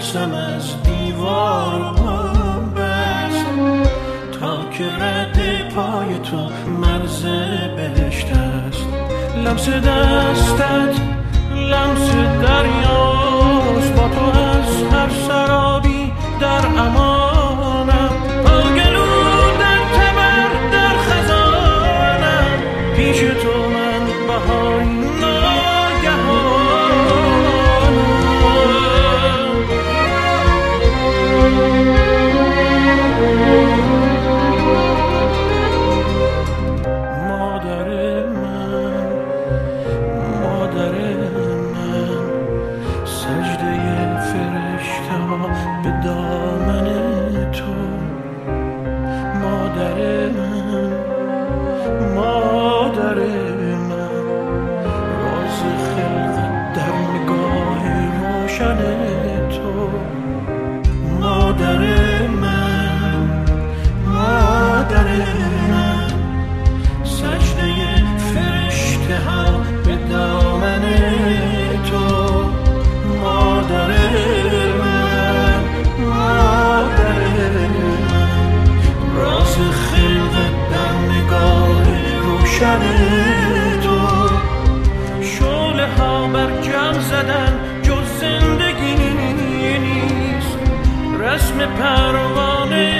نفسم از دیوار پام بست تا که رد پای تو مرز بهشت است. لمس دستت لمس دریاست، با تو از هر سرابی در امانم. آگلو در تبر در خزانم، پیش تو من بهاری به دامن تو. مادر من راز خلقت در نگاه روشن تو. مادر من سجده فرشته ها به دامن تو. مادر راز خلقت در نگاه روشن تو. شعله ها بر جمع زدن جز زندگی نیست، رسم پروانه